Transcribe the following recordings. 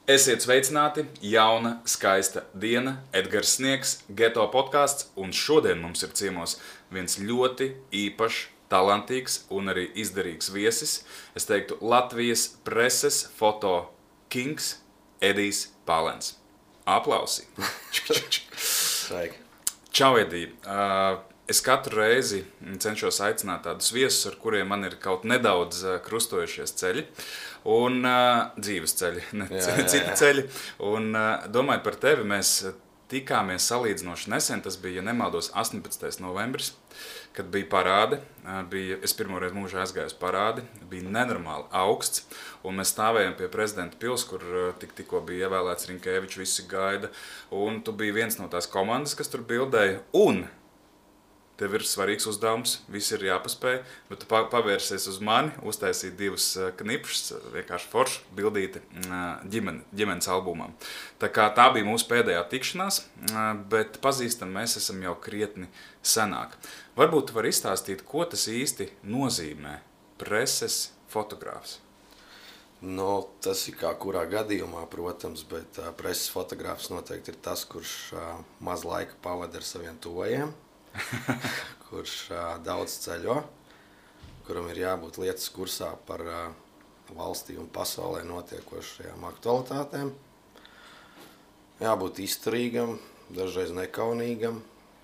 Esiet sveicināti, jauna, skaista diena, Edgars Sniegs, Geto podkāsts, un šodien mums ir ciemos viens ļoti īpašs, talantīgs un arī izdarīgs viesis. Es teiktu, Latvijas preses foto kings Edijs Pālens. Aplausi! Sveiki! Čau, Edij! Es katru reizi cenšos aicināt tādus viesus, ar kuriem man ir kaut nedaudz krustojušies ceļi. Un dzīves ceļi, ne citi ceļi. Un domājot par tevi, mēs tikāmies salīdzinoši nesen, tas bija, ja nemaldos, 18. novembris, kad bija parāde. Es pirmoreiz mūžā aizgāju uz parādi, bija nenormāli augsts, un mēs stāvējām pie prezidenta pils, kur tikko bija ievēlēts Rinkēvičs, visi gaida, un tu biji viens no tās komandas, kas tur bildēja, un tev ir svarīgs uzdevums, viss ir jāpaspēj, bet tu pavērsies uz mani, uztaisīji divus knipšus, vienkārši forši bildīti ģimenes albumam. Tā kā tā bija mūsu pēdējā tikšanās, bet pazīstam mēs esam jau krietni senāk. Varbūt tu vari izstāstīt, ko tas īsti nozīmē preses fotogrāfs? Nu, tas ir kā kurā gadījumā, protams, bet preses fotogrāfs noteikti ir tas, kurš maz laika pavada ar saviem tuvajiem, kurš daudz ceļo, kuram ir jābūt lietas kursā par valstī un pasaulē notiekošajām aktualitātēm. Jābūt izturīgam, dažreiz nekaunīgam,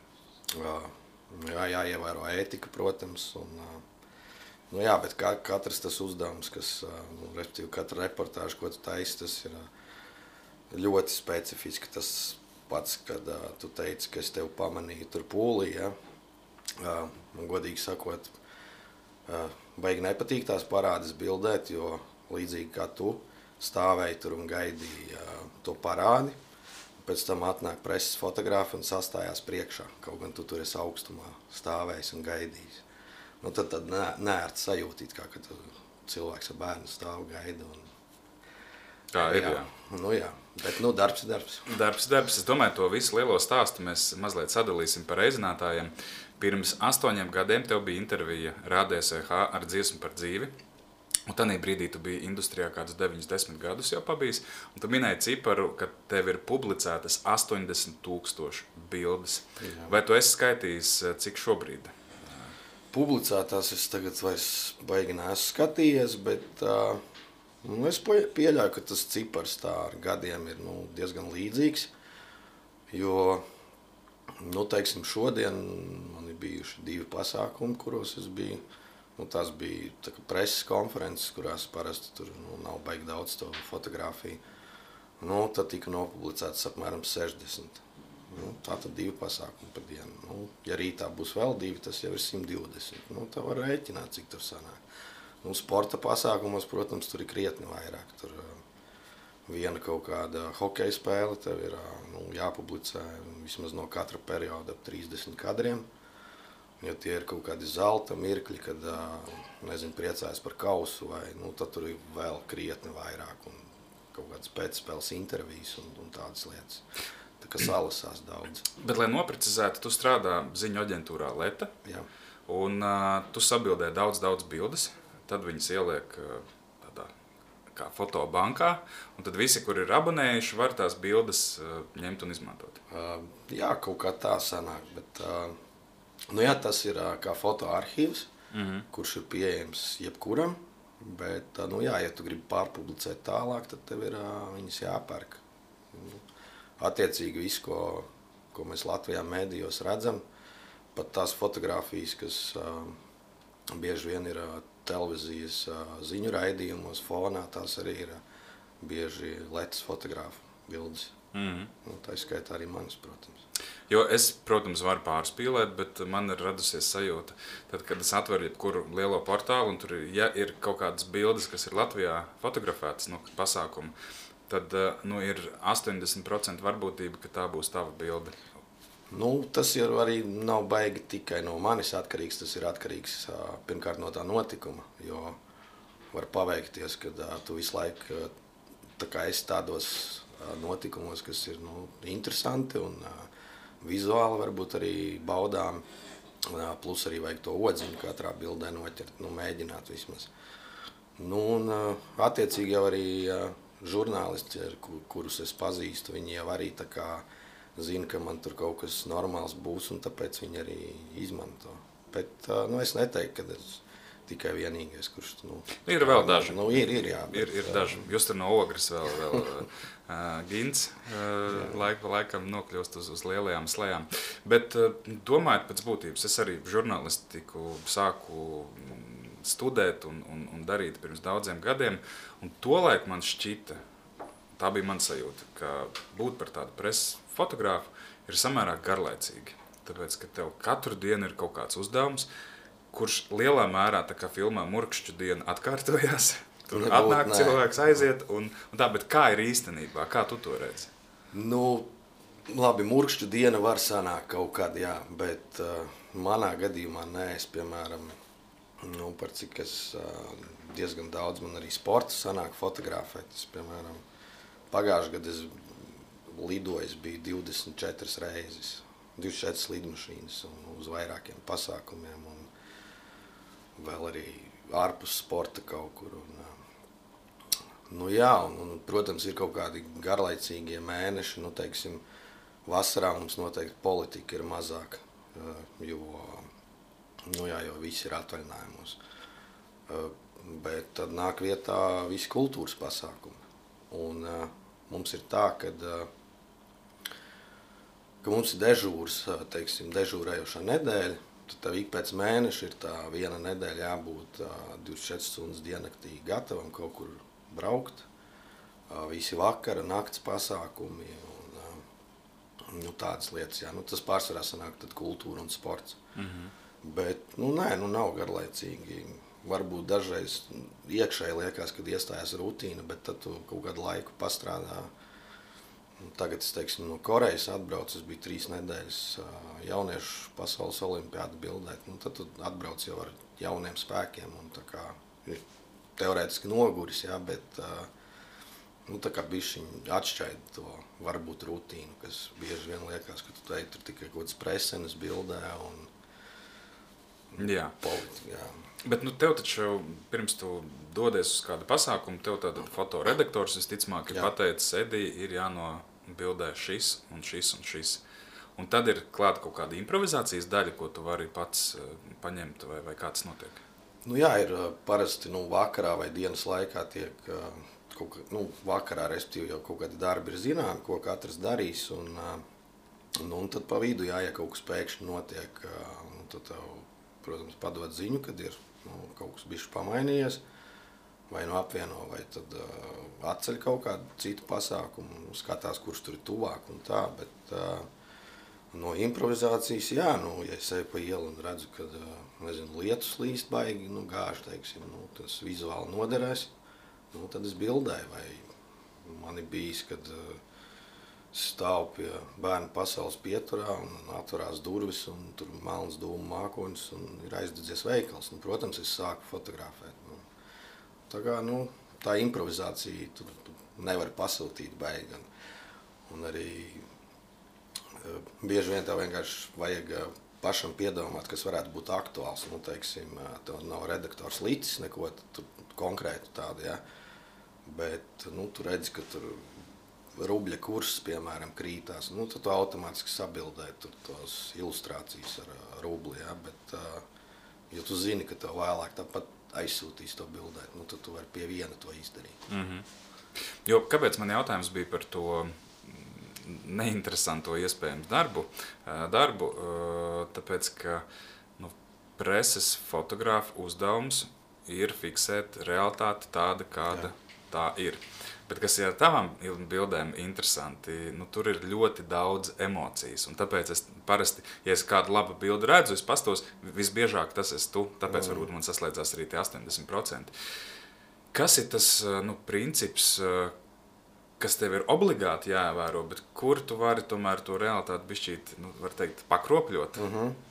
jāievēro ētika, protams. Un, jā, bet katrs tas uzdevums, respektīvi katra reportāža, ko tu taisi, tas ir ļoti specifiski. Tas pats, kad tu teici, ka es tevi pamanīju tur pūlī, ja? Man godīgi sakot, baigi nepatīk tās parādes bildēt, jo līdzīgi kā tu stāvēji tur un gaidīji to parādi, pēc tam atnāk preses fotogrāfi un sastājās priekšā, kaut gan tu tur esi augstumā stāvējis un gaidījis. Nu, tad neērti sajūtīt, kā kad cilvēks ar bērnu stāv gaida. Tā ir, jā. Nu jā, bet darbs ir darbs. Darbs ir darbs. Es domāju, to visu lielo stāstu mēs mazliet sadalīsim par reizinātājiem. Pirms 8 gadiem tev bija intervija RADSH ar dziesmu par dzīvi. Un tādā brīdī tu biji industrijā kādus 9-10 gadus jau pabijis. Un tu minēji ciparu, ka tev ir publicētas 80,000 bildes. Jā. Vai tu esi skaitījis, cik šobrīd? Publicētās es tagad vairs baigi neesmu skatījies, bet es pieļauju, ka tas cipars tā ar gadiem ir diezgan līdzīgs, jo, teiksim, šodien man ir bijuši 2 pasākumi, kuros es biju. Tās bija preses konferences, kurās parasti tur nav baigi daudz to fotografiju. Tad tika nopublicētas apmēram 60. Tātad 2 pasākumi pa dienu. Ja rītā būs vēl 2, tas jau ir 120. Tā var rēķināt, cik tur sanāk. Sporta pasākumos, protams, tur ir krietni vairāk. Tur viena kaut kāda hokeja spēle, tev ir jāpublicē vismaz no katra perioda ap 30 kadriem. Ja tie ir kaut kādi zelta mirkļi, kad, priecājas par kausu, tad tur ir vēl krietni vairāk un kaut kādas pēcspēles intervijas un tādas lietas. Tā kā salasās daudz. Bet, lai noprecizētu, tu strādā ziņu aģentūrā Leta, jā. Un tu sabildē daudz bildes. Tad viņas ieliek tādā kā fotobankā, un tad visi, kur ir abonējuši, var tās bildes ņemt un izmantot. Jā, kaut kā tā sanāk, bet tas ir kā fotoarhīvs, kurš ir pieejams jebkuram, bet, ja tu gribi pārpublicēt tālāk, tad tev ir viņas jāpērk. Attiecīgi visu, ko mēs Latvijā mēdījos redzam, pat tās fotogrāfijas, kas bieži vien ir televīzijas ziņu raidījumos fonā, tās arī ir bieži Letas fotogrāfu bildes. Tā ir skaitā arī manis, protams. Jo es, protams, varu pārspīlēt, bet man ir radusies sajūta, tad, kad es atveru jebkuru lielo portālu, un tur ir kaut kādas bildes, kas ir Latvijā fotografētas no pasākuma, tad ir 80% varbūtība, ka tā būs tava bilde. Tas jau arī nav baigi tikai no manis atkarīgs, tas ir atkarīgs pirmkārt no tā notikuma, jo var paveikties, kad tu visu laiku esi tādos notikumos, kas ir interesanti un vizuāli varbūt arī baudām, plus arī vajag to odziņu katrā bildē noķert, mēģināt vismaz. Attiecīgi jau arī žurnālisti, kurus es pazīstu, viņi jau arī tā kā zina, ka man tur kaut kas normāls būs, un tāpēc viņi arī izmanto. Bet es neteiktu, ka es tikai vienīgais, kurš... Ir vēl daži. Ir, jā. Ir daži. Jūs tur no Ogres vēl Gins laikam nokļūst uz lielajām slējām. Bet domājot pēc būtības, es arī žurnālistiku sāku studēt un darīt pirms daudziem gadiem, un tolaik man šķita, tā bija man sajūta, ka būt par tādu preses fotogrāfu ir samērā garlaicīgi. Tāpēc, ka tev katru dienu ir kaut kāds uzdevums, kurš lielā mērā tā kā filmā Murkšķu diena atkārtojās. Tur atnāk cilvēks, aiziet un tā, bet kā ir īstenībā? Kā tu to redzi? Labi, Murkšķu diena var sanākt kaut kad, jā, bet manā gadījumā nē, es, piemēram, par cik es diezgan daudz man arī sporta sanāk fotografēt. Es, piemēram, pagājušajā gadā es lidojis biju 24 reizes, 24 lidmašīnas un uz vairākiem pasākumiem un vēl arī ārpus sporta kaut kur. Protams, ir kaut kādi garlaicīgie mēneši, teiksim, vasarā mums noteikti politika ir mazāk, jo visi ir atvaļinājumos. Bet tad nāk vietā visi kultūras pasākumi. Un mums ir tā, ka mums ir dežūrs, teiksim, dežūrējošā nedēļa, tad tev ik pēc mēneša ir tā viena nedēļa jābūt 24 stundas diennaktī gatavam kaut kur braukt. Visi vakara, nakts pasākumi un tādas lietas. Jā. Tas pārsvarā sanāk tad kultūra un sports. Bet nav garlaicīgi. Varbūt dažreiz iekšēji liekas, kad iestājās rutīna, bet tad tu kaut kādu laiku pastrādā. Tagad es, teiksim, no Korejas atbraucu, es biju 3 nedēļas jauniešu pasaules olimpiādu bildēt. Tad tu atbrauc jau ar jauniem spēkiem un tā kā teorētiski noguris, jā, bet tā kā bišķiņ atšķaida to varbūt rutīnu, kas bieži vien liekas, ka tu tur tikai kaut kādas presenes bildē un politika, jā. Bet tev taču, pirms tu dodies uz kādu pasākumu, tev tātad fotoredaktors visticamāk ir pateicis, Edī, ir jānobildē šis un šis un šis. Un tad ir klāta kaut kāda improvizācijas daļa, ko tu vari pats paņemt vai kā tas notiek? Jā, ir parasti vakarā vai dienas laikā tiek, vakarā respektīvi jau kaut kādi darbi ir zināmi, ko katrs darīs. Un tad pa vidu, ja kaut kas pēkšņi notiek, tad tev, protams, padod ziņu, kad ir kaut kas bišķi pamainījies, vai apvieno, vai tad atceļ kaut kādu citu pasākumu, skatās, kurš tur ir tuvāk un tā, bet no improvizācijas, jā, ja es eju pa ielu un redzu, kad, lietus līst baigi, gāž, teiksim, tas vizuāli noderēs, tad es bildēju, vai man ir bijis, kad stāv pie bērnu pasaules pieturā un atverās durvis un tur melns dūmu mākoņus un ir aizdedzies veikals. Protams, es sāku fotografēt. Tā kā, tā improvizācija tur nevar pasūtīt baigi. Un arī bieži vien tev vienkārši vajag pašam piedomāt, kas varētu būt aktuāls. Teiksim, tev nav redaktors licis neko konkrētu tādu, ja? Bet tu redzi, ka tur rubļa kurs, piemēram, krītās, tad tu automātiski sabildē tur tos ilustrācijas ar rubli, ja? Bet, ja tu zini, ka tev vēlāk tāpat aizsūtīs to bildēt, tad tu vari pie viena to izdarīt. Jo, kāpēc man jautājums bija par to neinteresanto iespējams darbu, tāpēc, ka preses fotogrāfa uzdevums ir fiksēt realitāti tāda, kāda tā ir. Bet kas ir ar tavām bildēm interesanti, tur ir ļoti daudz emocijas. Un tāpēc es parasti, ja es kādu labu bildi redzu, es pastos, visbiežāk tas esi tu, tāpēc varbūt man saslēdzās arī tie 80%. Kas ir tas princips, kas tev ir obligāti jāievēro, bet kur tu vari tomēr to realitāti bišķīt, var teikt, pakropļot?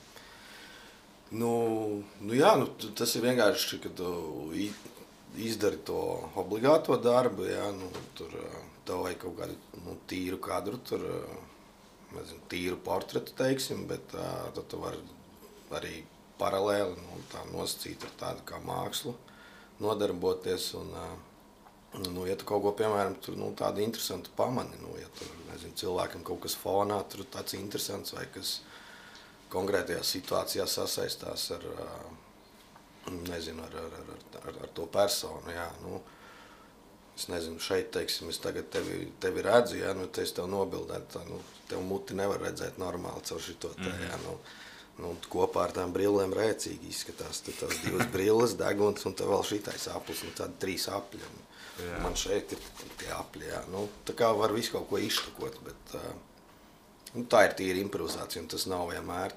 Jā, tas ir vienkārši, kad izdari to obligāto darbu, ja, tur tev vajag kaut kādu tīru kadru, tur, tīru portretu, teiksim, bet tad tu vari arī paralēli tā nosacīt ar tādu kā mākslu, nodarboties. Nu, ja tu kaut ko, piemēram, tur, tādu interesantu pamani, ja tur, nezinu, cilvēkam kaut kas fonā, tur tāds interesants vai kas konkrētajā situācijā sasaistās ar, nezinu, ar to personu, jā, es nezinu, šeit, teiksim, es tagad tevi redzu, jā, te es tev nobildētu, tev muti nevar redzēt normāli caur šito te, jā, kopā ar tām brillēm rēcīgi izskatās, tur tās 2 brilles, deguns un tev vēl šitais aplis, tādi 3 apļi. Jā. Man šeit ir tie apļi, jā. Tā kā var visu kaut ko izštukot, bet tā ir tīra improvizācija, un tas nav vienmēr,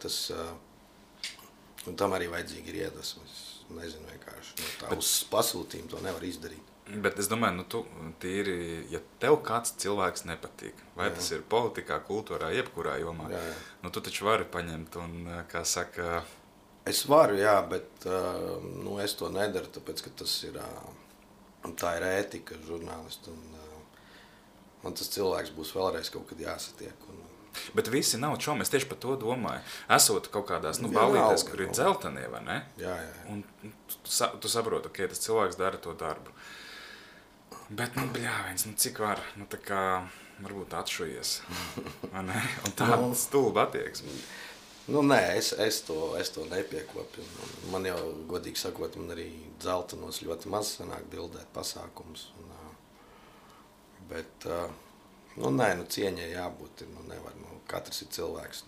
un tam arī vajadzīgi ir iedvesmas. Nezinu vienkārši, uz pasūtījumu to nevar izdarīt. Bet es domāju, tu tīri, ja tev kāds cilvēks nepatīk, vai tas ir politikā, kultūrā, jebkurā jomā, tu taču vari paņemt un, kā saka... Es varu, jā, bet es to nedaru, tāpēc, ka tas ir... Tā ir ētika žurnālisti, un man tas cilvēks būs vēlreiz kaut kad jāsatiek. Bet visi nav čomi, es tieši par to domāju. Esot kaut kādās ballītēs, kur ir dzeltenie, vai ne? Jā. Un tu saproti, ka tas cilvēks dara to darbu. Bet, bļāviens, cik var, tā kā varbūt atšujies, vai ne? Un tāda stulba attieksme. Nē, es to nepiekopju. Man jau, godīgi sakot, man arī dzeltenos ļoti maz sanāk bildēt pasākums. Bet, cieņai jābūt. Nevar, katrs ir cilvēks.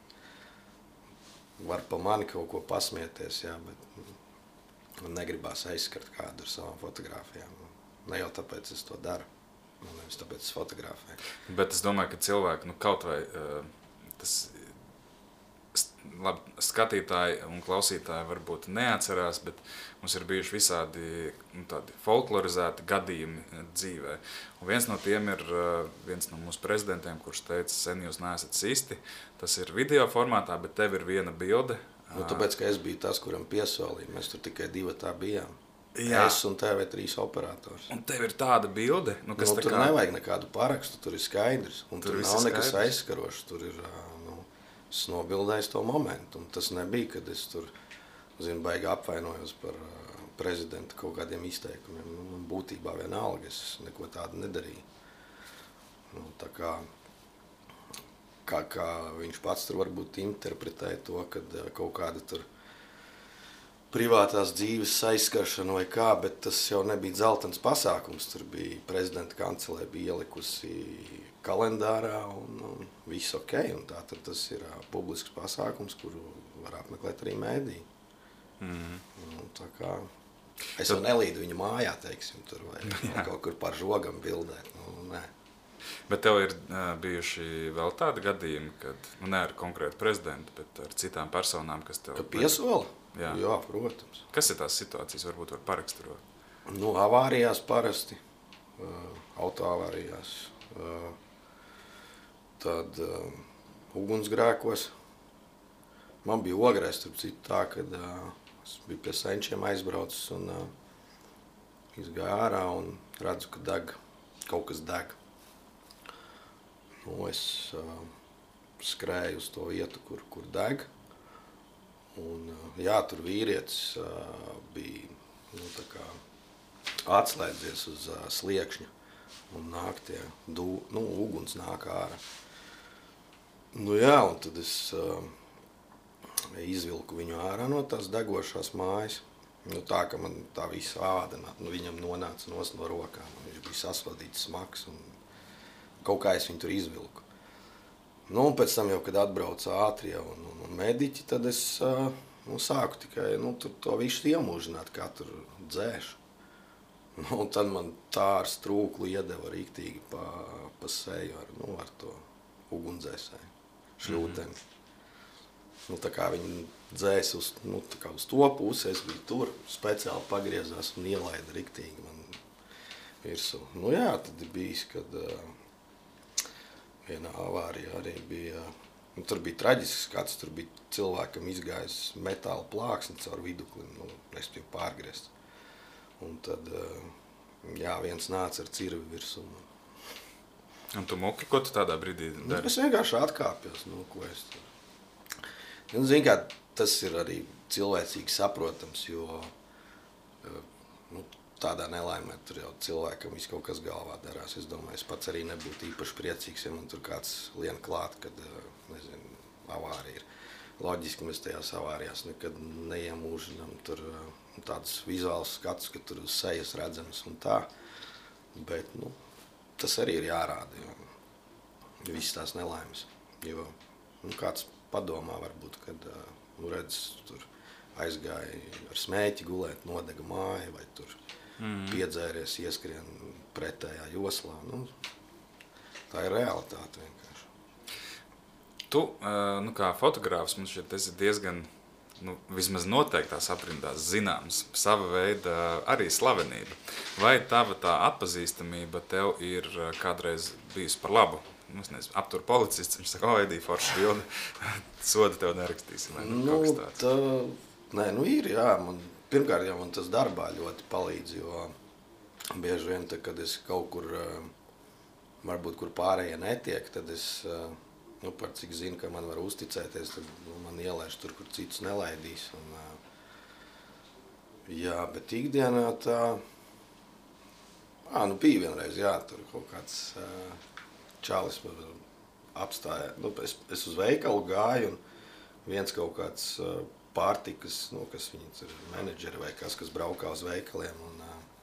Var pa mani kaut ko pasmieties, jā, bet man negribās aizskart kādu ar savām fotogrāfijām. Ne jau tāpēc es to daru, nevis tāpēc es fotografēju. Bet es domāju, ka cilvēki, kaut vai tas... Labi, skatītāji un klausītāji varbūt neatcerās, bet mums ir bijuši visādi tādi folklorizēti gadījumi dzīvē. Un viens no tiem ir viens no mūsu prezidentiem, kurš teica, sen jūs neesat sisti. Tas ir video formātā, bet tev ir viena bilde. Tāpēc, ka es biju tas, kuram piesolīja. Mēs tur tikai 2 tā bijām. Jā. Es un TV3 operators. Un tev ir tāda bilde? Tur nevajag nekādu parakstu, tur ir skaidrs. Un tur nav nekas aizskarošs, tur ir... Es nobildēju to momentu, un tas nebija, kad es tur, baigi apvainojos par prezidentu kaut kādiem izteikumiem. Man būtībā vienalga, es neko tādu nedarīju. Tā kā viņš pats tur varbūt interpretēja to, kad kaut kāda tur privātās dzīves aizskaršana vai kā, bet tas jau nebija dzeltens pasākums. Tur bija prezidenta kancelē, bija ielikusi kalendārā un viss ok. Un tātad tas ir publisks pasākums, kuru var apmeklēt arī mēdī. Tā kā es jau nelīdu viņa mājā, teiksim, tur vai kaut kur par žogam bildēt. Nē. Bet tev ir bijuši vēl tādi gadījumi, kad, ne ar konkrētu prezidentu, bet ar citām personām, kas tev... Ka piesola? Jā, protams. Kas ir tās situācijas, varbūt var paraksturot? Avārijās parasti, autoavārijās, tad ugunsgrēkos. Man bija Ogrēs, turp citu tā, kad es biju pie senčiem aizbraucis un izgāju ārā un redzu, ka kaut kas deg. Es skrēju uz to vietu, kur deg. Un, jā, tur vīrietis bija tā kā atslēdzies uz sliekšņa un nāk tie, uguns nāk ārā. Jā, un tad es izvilku viņu ārā no tās degošās mājas. Tā, ka man tā visa āda viņam nonāca no rokām. Viņš bija sasvadīts smags un kaut kā es viņu tur izvilku. Un pēc tam jau, kad atbrauca ātrie un mediķi, tad es sāku tikai to visu iemūžināt, kā tur dzēšu. Un tad man tā ar strūklu iedeva riktīgi pa seju ar to ugundzēsēju, šļūteni. Tā kā viņi dzēs uz to pusi, es biju tur, speciāli pagriezās un ielaida riktīgi man virsū. Jā, tad ir bijis, kad vienā avārijā arī bija, tur bija traģisks skats, tur bija cilvēkam izgājis metāla plāksni caur vidukli, respektīvi pārgriezt. Un tad, jā, viens nāca ar cirvi virsū. Un tu muki, ko tu tādā brīdī dari? Es vienkārši atkāpjos, ko es tur. Zini, kā tas ir arī cilvēcīgi saprotams, jo tādā nelaimē tur jau cilvēkam viss kaut kas galvā darās. Es domāju, es pats arī nebūtu īpaši priecīgs, ja man tur kāds lien klāt, kad, nezinu, avārija ir. Loģiski mēs tajās avārijās nekad neiemūžinām tur tādus vizuālus skatus, ka tur sejas redzamas un tā. Bet, nu, tas arī ir jārāda, jo visas tās nelaimes. Jo, nu, kāds padomā varbūt, kad, nu, redz, tur aizgāja ar smēķi gulēt, nodega māja vai tur piedzēries, ieskrien pretējā joslā. Nu, tā ir realitāte vienkārši. Tu, nu, kā fotogrāfs, man šķiet, esi diezgan, nu, vismaz noteiktās aprindās zināms, sava veida arī slavenība. Vai tava tā atpazīstamība tev ir kādreiz bijusi par labu? Nu, es nezinu, aptur policists, viņš saka, Edī, forša bilde, soda tev nerakstīsim, vai kaut kas tāds. Nē, nu ir, jā. Pirmkārt, jau man tas darbā ļoti palīdz, jo bieži vien, kad es kaut kur, varbūt, kur pārējie netiek, tad es, nu, par cik zinu, ka man var uzticēties, tad man ielaiž tur, kur citus nelaidīs. Un, jā, bet ikdienā tā, nu, bija vienreiz, jā, tur kaut kāds čalis apstāja. Nu, es uz veikalu gāju, un viens kaut kāds pārtikas, nu, kas viņas ir menedžeri vai kas braukā uz veikaliem. Un,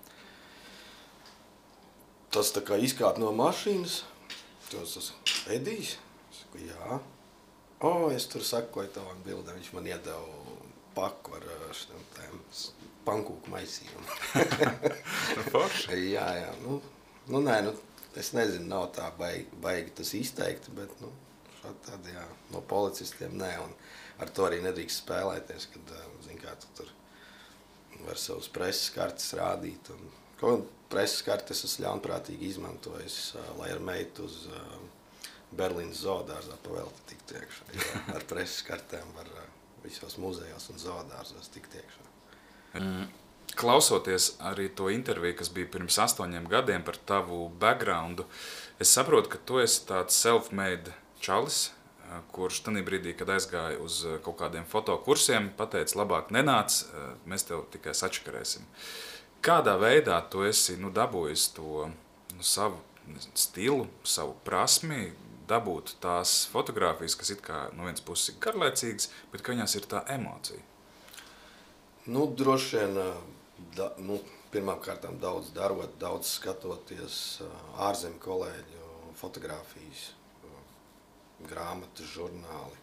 tas tā kā izkāp no mašīnas, tas Edijs. Es saku, jā. Es tur sakoju tavam bildēm, viņš man iedeva paku ar šiem pankūku maisījumu. Jā. Nu, nē, nu, es nezinu, nav tā baigi tas izteikti, bet, nu, tādi, jā, no policistiem nē, un ar to arī nedrīkst spēlēties, kad, zin kā, tu tur var savus preses kartes rādīt, un kaut preses kartes es ļaunprātīgi izmantojis, lai ar meitu uz Berlīnas zoodārzā pavēlti tikt iekšā, jo ar preses kartēm var visos muzejos un zoodārzos tikt iekšā. Klausoties arī to interviju, kas bija pirms 8 gadiem par tavu backgroundu, es saprotu, ka tu esi tāds self-made čalis, kurš tanī brīdī, kad aizgāja uz kaut kādiem fotokursiem, pateica, labāk nenāc, mēs tev tikai sačakarēsim. Kādā veidā tu esi dabūjis to savu stilu, savu prasmi, dabūt tās fotogrāfijas, kas it kā no vienas puses ir garlaicīgas, bet ka viņās ir tā emocija? Nu, droši vien, pirmām kārtām daudz darot, daudz skatoties ārzemju kolēģu fotogrāfijas, grāmatas, žurnāli.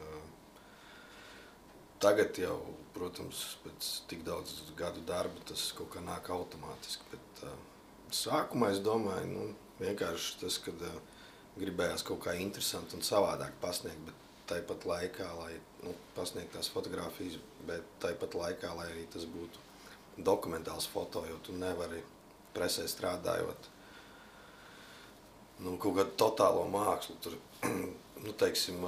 Tagad jau, protams, pēc tik daudz gadu darba tas kaut kā nāk automātiski, bet sākumā es domāju, vienkārši tas, kad gribējās kaut kā interesanti un savādāk pasniegt, bet tāpat laikā, lai pasniegt tās fotogrāfijas, bet tāpat laikā, lai arī tas būtu dokumentāls foto, jo tu nevari presē strādājot kaut kādu totālo mākslu. Tur, teiksim,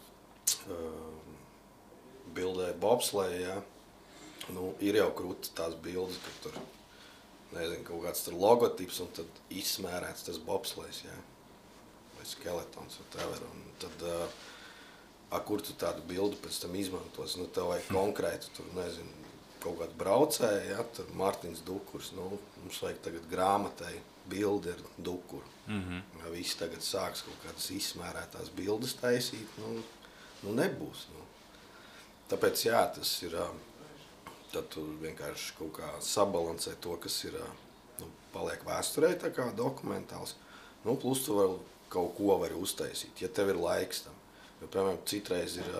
bildē bobsleja, ja? Ir jau krūti tās bildes, ka tur, nezinu, kaut kāds tur logotips un tad izsmērēts tas bobslejs, ja? Vai skeletons, whatever. Un tad, kur tu tādu bildu pēc tam izmantos, tev vajag konkrētu, tur, nezinu, kaut kādu braucēju, ja? Tur Martins Dukurs, mums vajag tagad grāmatai bildi ar Dukuru. Ja visi tagad sāks kaut kādas izsmērētās bildes taisīt, nebūs. Tāpēc, jā, tas ir, tad tu vienkārši kaut kā sabalansē to, kas ir, paliek vēsturē tā kā dokumentāls, plus tu vēl kaut ko vari uztaisīt, ja tev ir laiks tam. Jo, piemēram, citreiz ir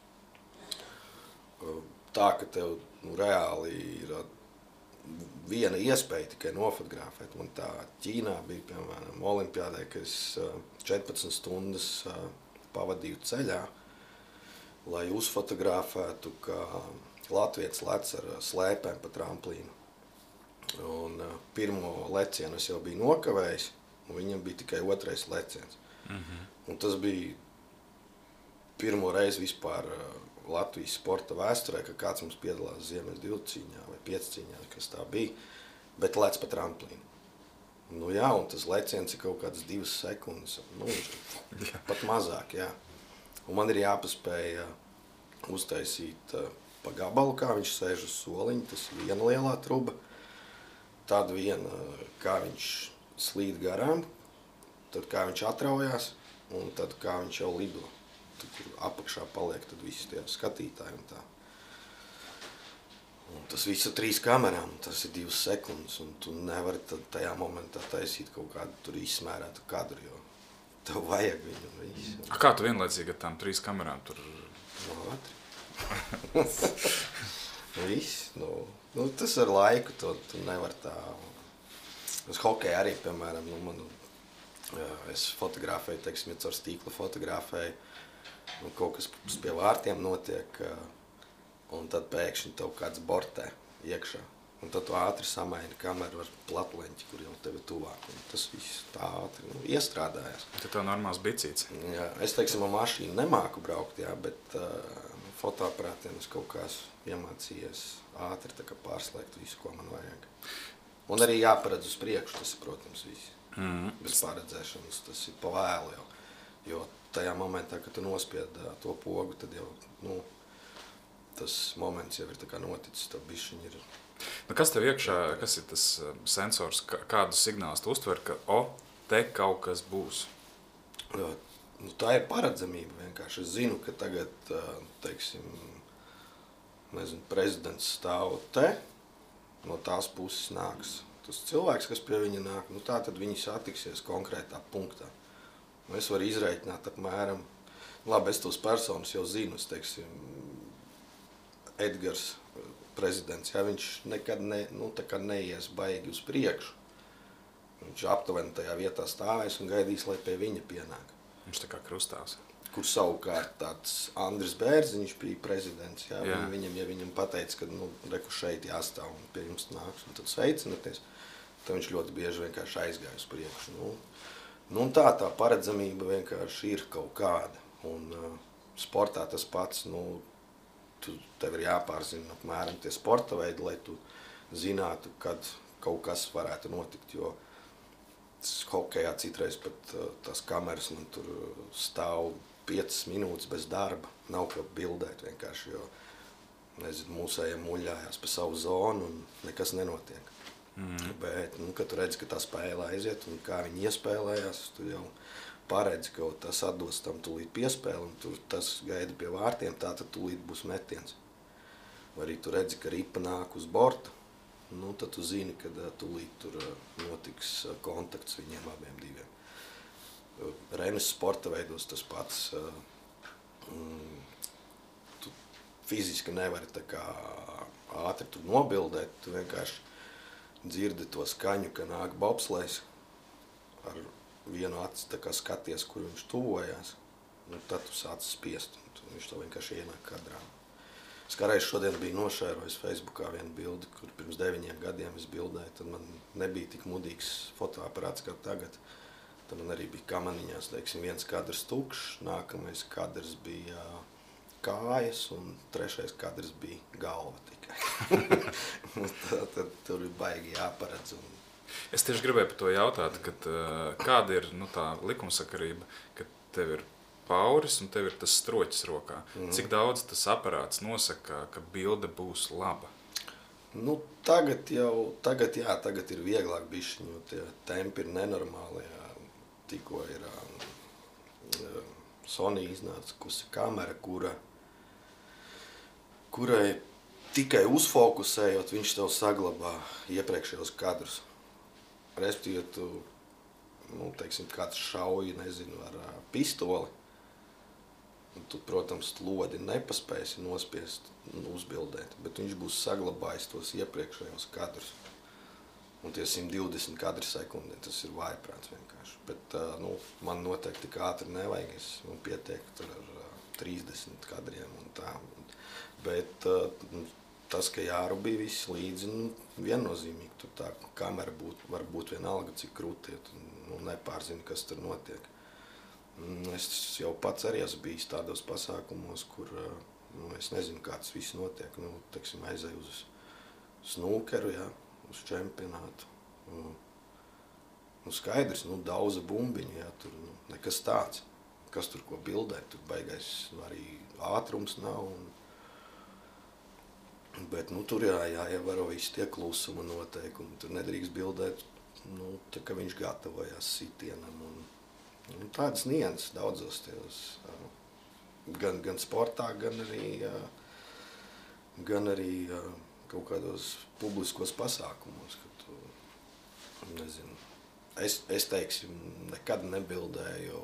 tā, ka tev reāli ir viena iespēja tikai nofotografēt. Man tā Ķīnā bija, piemēram, olimpiādē, ka es 14 stundas pavadīju ceļā, lai uzfotografētu, ka latvietis lec ar slēpēm pa tramplīnu. Un pirmo lecienu es jau biju nokavējis, un viņam bija tikai otrais leciens. Un tas bija pirmo reizi vispār Latvijas sporta vēsturē, ka kāds mums piedalās ziemeļu divcīņā vai piecīņā, kas tā bija, bet lec pa tramplīnu. Jā, un tas leciens ir kaut kādas 2 sekundes, pat mazāk, jā. Un man ir jāpaspēja uztaisīt pa gabalu, kā viņš sēž uz soliņa, tas ir viena lielā truba. tad kā viņš slīd garām, tad kā viņš atraujās, un tad kā viņš jau lido. Tad, kur apakšā paliek, tad visi tie skatītāji un tā. Un tas viss ar 3 kamerām, tas ir 2 sekundes, un tu nevari tajā momentā taisīt kaut kādu tur izsmērētu kadru, jo tev vajag viņu un visu. Kā tu vienlaicīgi ar tām 3 kamerām tur? No ātri. Viss, tas ar laiku, tu nevar tā. Uz hokeja arī, piemēram, es fotografēju, teiksim, ja caur stīklu fotografēju, kaut kas pie vārtiem notiek, un tad pēkšņi tev kāds bortē iekšā. Un tad tu ātri samaini kameru ar platleņķi, kur jau tevi tuvāk. Un tas viss tā ātri iestrādājās. Tad tev normāls bicīts. Jā, es, teiksim, ar mašīnu nemāku braukt, jā, bet fotoaparātiem es kaut kā iemācījies ātri tā kā pārslēgt visu, ko man vajag. Un arī jāparedz uz priekšu, tas ir, protams, viss. Bez paredzēšanas, tas ir pa vēlu jau. Jo tajā momentā, kad tu nospied to pogu, tad jau, tas moments jau ir tā kā noticis, tā bišķiņi ir. Kas tev iekšā, kas ir tas sensors, kādus signālus tu uztver, ka te kaut kas būs? Tā ir paredzamība vienkārši. Es zinu, ka tagad, teiksim, prezidents stāv te, no tās puses nāks tas cilvēks, kas pie viņa nāk, tā tad viņi satiksies konkrētā punktā. Es varu izreikināt apmēram, labi, es tos personas jau zinu, es, teiksim, Edgars, prezidents, ja, viņš nekad neies baigi uz priekšu. Viņš aptuveni tajā vietā stāvēs un gaidīs, lai pie viņa pienāk. Viņš tā kā krustās. Kur savukārt tāds Andris Bērziņš bija prezidents, ja, viņam pateica, ka reku šeit jāstāv un pie jums nāks, un tad sveicināties, tad viņš ļoti bieži vienkārši aizgāja uz priekšu. Un tā paredzamība vienkārši ir kaut kāda. Un sportā tas pats, tev ir jāpārzina apmēram tie sporta veidi, lai tu zinātu, kad kaut kas varētu notikt, jo hokejā citreiz pat tās kameras man tur stāv 5 minūtes bez darba, nav ko bildēt vienkārši, jo, mūsējiem muļājās pa savu zonu un nekas nenotiek. Bet, kad tu redzi, ka tā spēle aiziet un kā viņi iespēlējās, tu jau paredzi, ka tas atdos tam tūlīt piespēli, un tas gaida pie vārtiem, tā tad tūlīt būs metiens. Vai arī tu redzi, ka ripa nāk uz borta, tad tu zini, ka tūlīt tur notiks kontakts viņiem abiem diviem. Renes sporta veidos tas pats. Tu fiziski nevari tā kā ātri tur nobildēt, tu vienkārši dzirdi to skaņu, ka nāk bobslejs ar vienu aci tā kā skaties, kur viņš tuvojās, tad tu sāc spiest, un viņš to vienkārši ienāk kadrā. Es kādreiz šodien biju nošērojis Facebookā vienu bildi, kur pirms 9 gadiem es bildēju, tad man nebija tik mudīgs fotoaparāts kā tagad. Tad man arī bija kamaniņās, teiksim, viens kadrs tukšs, nākamais kadrs bija kājas, un 3. kadrs bija galva tikai. Tad tur ir baigi jāparedz. Es tieši gribēju par to jautāt, kāda ir tā likumsakarība, ka tev ir pauris un tev ir tas stroķis rokā. Cik daudz tas aparāts nosaka, ka bilde būs laba? Tagad ir vieglāk bišķiņ, jo tie tempi ir nenormāli. Tikko ir Sony iznācusi kamera, kurai tikai uzfokusējot, viņš tev saglabā iepriekšējos kadrus. Respektīvi, ja tu, teiksim, kāds šauji, ar pistoli, un tu, protams, lodi nepaspēsi nospiest un uzbildēt, bet viņš būs saglabājis tos iepriekšējos kadrus. Un tie 120 kadri sekundē, tas ir vājprāts vienkārši. Bet, man noteikti tik ātri nevajag, man pietiek tur ar 30 kadriem un tā. Bet tas, ka jārubī viss līdzi, viennozīmīgi, tur tā kamera var būt vienalga, cik krūtiet, un nepārzina, kas tur notiek. Es jau pats arī esmu bijis tādos pasākumos, kur es nezinu, kā tas viss notiek. Teiksim, aizēju uz snūkeru, jā, uz čempionātu. Skaidrs, daudza bumbiņu, jā, tur nekas tāds. Kas tur ko bildēt, tur baigais arī ātrums nav. Bet tur jāievēro visi tie klusuma noteikumi. Tur nedrīkst bildēt, tā, ka viņš gatavojās sitienam. Un tādas nianses daudzos tajos, gan sportā, gan arī kaut kādos publiskos pasākumos. Kad tu, nezinu, es teiksim, nekad nebildēju,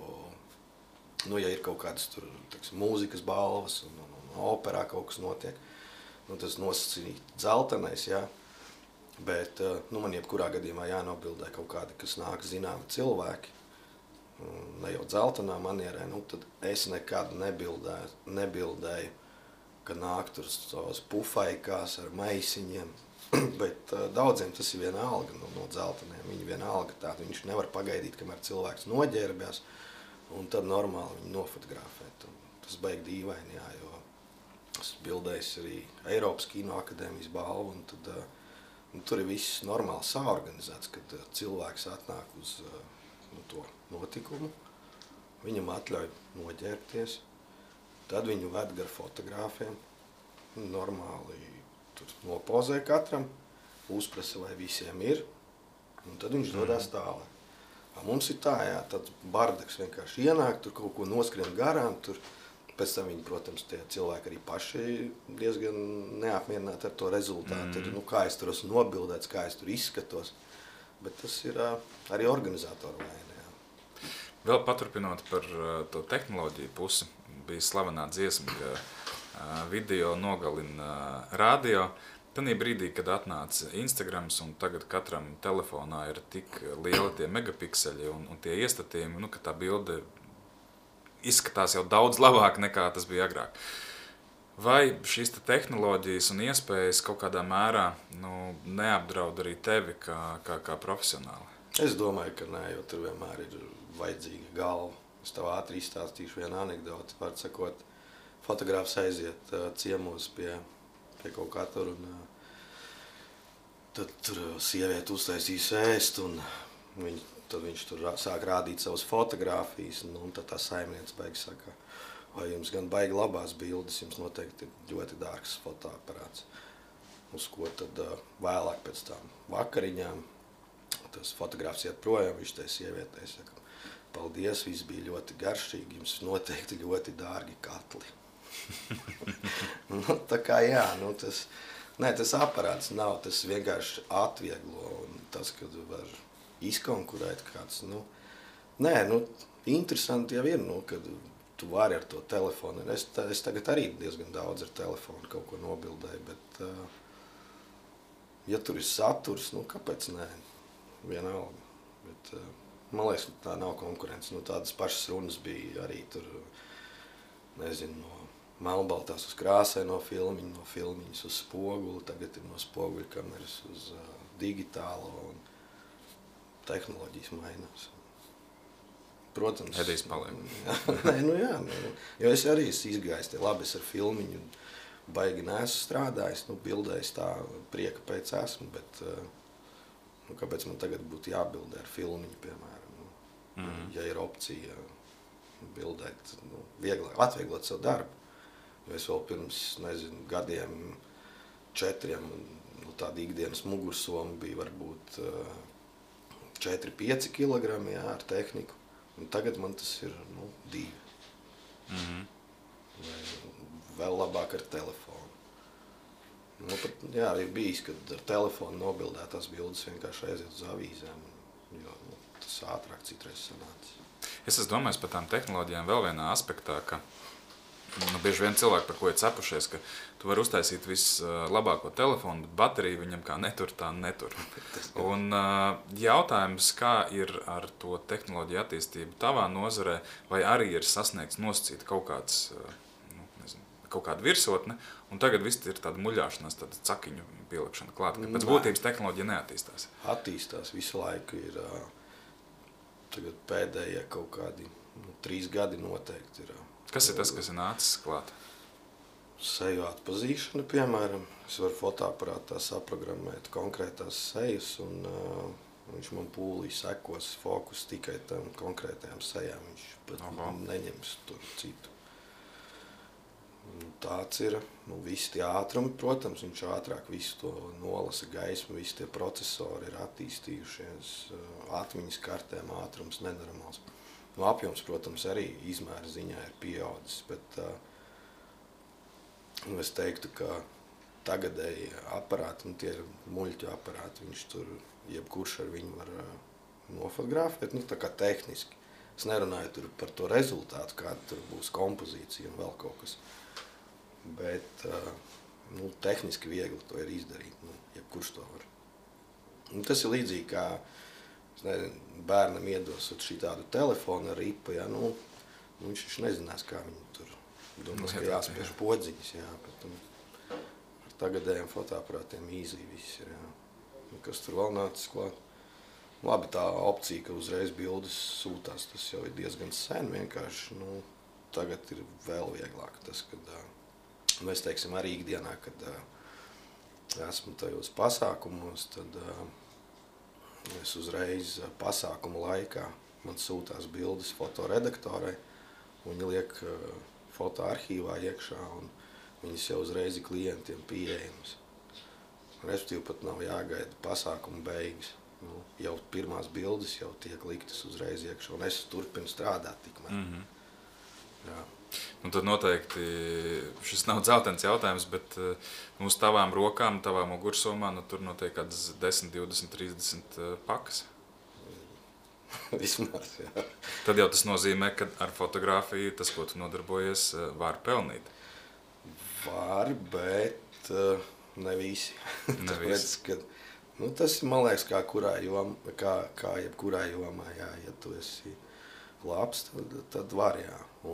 ja ir kaut kādas tur, teiksim, mūzikas balvas un operā kaut kas notiek. Tas nosacīt dzeltenais, jā. Bet man jebkurā gadījumā jānobildē kaut kādi, kas nāk zināmi cilvēki. Ne jau dzeltenā manierē, tad es nekad nebildēju, ka nāk tur savas pufaikās ar maisiņiem. Bet daudziem tas ir vienalga no dzelteniem. Viņi vienalga tādi, viņš nevar pagaidīt, kamēr cilvēks noģērbjās, un tad normāli viņu nofotografēt. Tas baigi dīvaini, jā, jo es bildējis arī Eiropas Kinoakadēmijas balvu, un tad tur ir viss normāli saorganizēts, kad cilvēks atnāk uz to notikumu, viņam atļauj noģērbties, tad viņu ved gar fotogrāfiem, normāli tur nopozē katram, uzprasa, vai visiem ir, un tad viņš dodās tālāk. Mums ir tā, jā, tad bardaks vienkārši ienāk, tur kaut ko noskrien garām, tur pēc tam viņi, protams, tie cilvēki arī paši diezgan neapmierināti ar to rezultātu. Kā es tur esmu nobildēts, kā es tur izskatos. Bet tas ir arī organizatoru vaina. Jā. Vēl paturpinot par to tehnoloģiju pusi, bija slavenā dziesma, ka video nogalina radio. Tanī brīdī, kad atnāca Instagrams un tagad katram telefonā ir tik lieli tie megapikseļi un tie iestatījumi, ka tā bilde izskatās jau daudz labāk nekā tas bija agrāk. Vai šīs tehnoloģijas un iespējas kaut kādā mērā neapdraud arī tevi kā profesionāli? Es domāju, ka nē, jo tur vienmēr ir vajadzīga galva. Es tev ātri izstāstīšu vienu anekdoti. Var sakot, fotogrāfs aiziet ciemos pie kaut kā tur, un tad tur sieviete uztaisīs ēst, un tad viņš tur sāk rādīt savas fotogrāfijas, un tad tā saimniece baigi saka, vai jums gan baigi labās bildes, jums noteikti ir ļoti dārgs fotoaparāts. Uz ko tad vēlāk pēc tām vakariņām tas fotogrāfs iet projām, viņš tai sievietei saka, paldies, viss bija ļoti garšīgi, jums noteikti ļoti dārgi katli. Tā kā jā, tas aparāts nav, tas vienkārši atvieglo, un tas, kad var izkonkurēt kāds, interesanti jau ir, kad tu vari ar to telefonu. Es tagad arī diezgan daudz ar telefonu kaut ko nobildēju, bet ja tur ir saturs, kāpēc nē? Vienalga. Bet man liekas, tā nav konkurence. Tādas pašas runas bija arī tur, nezinu, no melnbaltās uz krāsaino filmiņu, no filmiņas uz spoguli, tagad ir no spoguļu kameras uz digitālo, un tehnoloģijas mainās. Protams. Edijs paliek. Jā, jo es arī izgājis, labi, es ar filmiņu baigi neesmu strādājis, bildējis tā prieka pēc esmu, bet kāpēc man tagad būtu jābildē ar filmiņu, piemēram, ja ir opcija bildēt, atvieglot savu darbu. Jo es vēl pirms, nezinu, gadiem 4, tāda ikdienas mugursoma bija varbūt 4-5 kilogrami, jā, ar tehniku. Un tagad man tas ir 2. Vai vēl labāk ar telefonu. Jā, ir bijis, kad ar telefonu nobildētās bildes vienkārši aiziet uz avīzēm, jo tas ātrāk citreiz sanācis. Es esmu domājis par tām tehnoloģijām vēl vienā aspektā, ka bieži vien cilvēki, par ko ir cepušies, ka tu vari uztaisīt vislabāko telefonu, bet bateriju viņam kā netur, tā netur. Un jautājums, kā ir ar to tehnoloģiju attīstību tavā nozarē, vai arī ir sasniegts nosacīt kaut kāda virsotne, un tagad viss ir tāda muļāšanās, tāda cakiņu pielikšana klāt, ka pēc būtības tehnoloģija neattīstās. Attīstās visu laiku ir, tagad pēdējie kaut kādi 3 gadi noteikti ir. Kas ir tas, kas ir nācis klāt? Seju atpazīšana, piemēram. Es varu fotoaparātā saprogrammēt konkrētās sejas, un viņš man pūlī sekos fokus tikai tam konkrētajām sejām. Viņš pat neņems tur citu. Tāds ir, visi tie ātrumi, protams, viņš ātrāk visu to nolasa gaismu, visi tie procesori ir attīstījušies, atmiņas kartēm ātrums nenormāls. Apjoms, protams, arī izmēra ziņā ir pieaudzis, bet es teiktu, ka tagadēji aparāti, tie ir muļķu aparāti, viņš tur, jebkurš ar viņu var nofotografēt, tā kā tehniski. Es nerunāju tur par to rezultātu, kāda tur būs kompozīcija un vēl kaut kas. Bet tehniski viegli to ir izdarīt, jebkurš to var. Tas ir līdzīgi kā, es nezinu, bērnam iedosot šitādu telefonu ar ripu, ja, viņš nezinās, kā viņu tur domās, ka jāspiež podziņas, jā, bet ar tagadējiem fotoaparātiem easy viss ir, jā. Kas tur vēl nācis klāt? Labi, tā opcija, ka uzreiz bildes sūtās, tas jau ir diezgan sen vienkārši, tagad ir vēl vieglāk tas, kad, es teiksim, arī ikdienā, kad esmu tajos pasākumos, tad es uzreiz pasākumu laikā, man sūtās bildes fotoredaktorai, viņi liek fotoarhīvā iekšā, un viņas jau uzreiz ir klientiem pieejamas. Respektīvi pat nav jāgaida pasākumu beigas. Jau pirmās bildes jau tiek liktas uzreiz iekšā, un es turpinu strādāt tikmēr. Jā. Tad noteikti šis nav dzeltens jautājums, bet uz tavām rokām, tavā mugursomā, tur notiek kādas 10, 20, 30 pakas. Vismaz, jā. Tad jau tas nozīmē, ka ar fotografiju tas, ko tu nodarbojies, var pelnīt. Var, bet ne visi. Ne visi. Tāpēc, ka, tas ir, man liekas, kā jebkurā jomā, jā, ja tu esi labs, tad var, jā.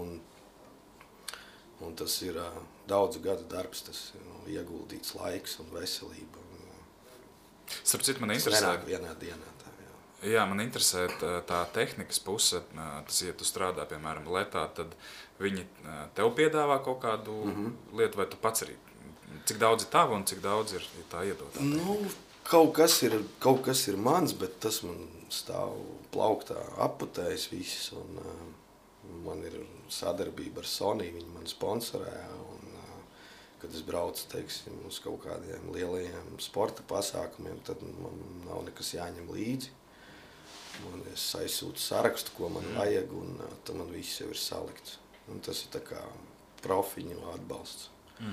Un tas ir daudzu gadu darbs, tas ir ieguldīts laiks un veselība. Starp citu, man interesē. Tas nenāk vienā dienā. Jā, man interesē tā tehnikas puse, tas, ja tu strādā, piemēram, letā, tad viņi tev piedāvā kaut kādu lietu, vai tu pats arī, cik daudz ir tava un cik daudz ir tā iedotā? Kaut kas ir mans, bet tas man stāv plauktā aputējis viss, un man ir sadarbība ar Sony, viņi man sponsorē, un kad es braucu, teiksim, uz kaut kādiem lielajiem sporta pasākumiem, tad man nav nekas jāņem līdzi. Es aizsūtu sarakstu, ko man vajag, un tad man viss jau ir salikts. Un tas ir tā kā profiņu atbalsts.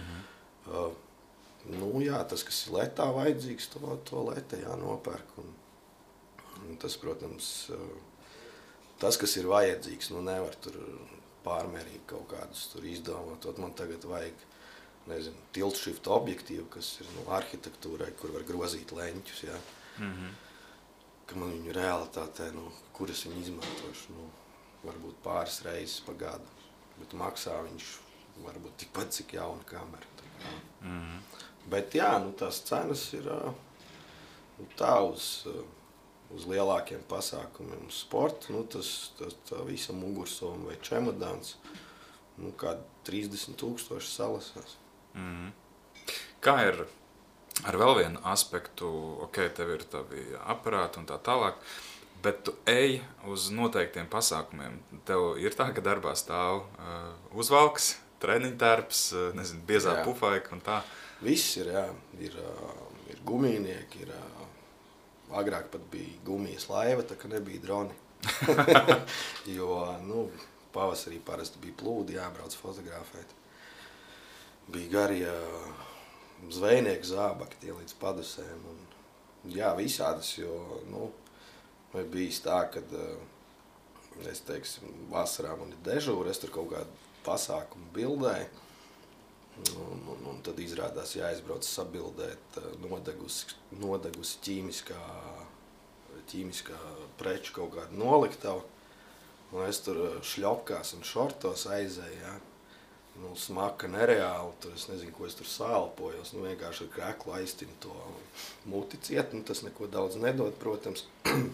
Jā, tas, kas ir letā vajadzīgs, to letā jānopērk. Un tas, protams, tas, kas ir vajadzīgs, nevar tur pārmērīgi kaut kādus tur izdomāt. Man tagad vajag, nezinu, tilt-shift objektīvu, kas ir arhitektūrai, kur var grozīt leņķus, jā. Ka man viņu realitātē, kur es viņu izmantošu, varbūt pāris reizes pa gadu, bet maksā viņš varbūt tikpat, cik jauna kamera. Bet jā, tās cenas ir tā uz lielākiem pasākumiem, uz sportu, tā visa mugursoma vai čemodāns, kādi 30 000 salasās. Kā ir ar vēl vienu aspektu, tev ir tavi aparāti un tā tālāk, bet tu ej uz noteiktiem pasākumiem. Tev ir tā, ka darbā stāv uzvalks, treniņtērps, nezinu, biezā pufaika un tā? Viss ir, jā. Ir gumijnieki, agrāk pat bija gumijas laiva, tā ka nebija droni. Jo, pavasarī parasti bija plūdi, jābrauc fotografēt. Bija garie zvejnieki zābaki tie līdz padusēm. Jā, visādas, jo, vai bijis tā, kad es, teiksim, vasarā man ir dežūra, es tur kaut kādu pasākumu bildēju, un tad izrādās jāizbrauc sabildēt nodegusi ķīmiskā preču kaut kādu noliktavu, un es tur šļopkās un šortos aizēju, jā. Smaka nereāli, tur es nezinu, ko es tur sālpojos, vienkārši ar kreklu aiztinu to muti ciet, tas neko daudz nedod, protams.